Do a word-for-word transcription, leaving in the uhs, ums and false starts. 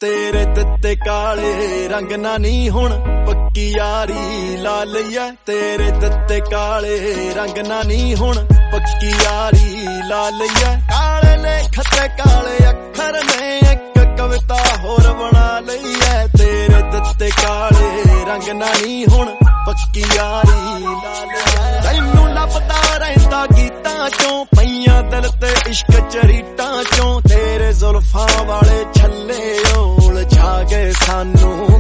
तेरे ਦਿੱਤੇ ਕਾਲੇ रंग ना नी हुण पक्की यारी ला लईए तेरे ਦਿੱਤੇ काले रंग ना नी हुण पक्की यारी ला लईए काले लेख ते काले अखर ने एक कविता होर बना लईए तेरे ਦਿੱਤੇ काले रंग ना नी हुण पक्की यारी ला लईए तैनू लभदा रहिंदा गीतां चों पईयां दिल ते इश्क चरीटां चों तेरे जुल्फां वाले छल्ले उलझा गए सानू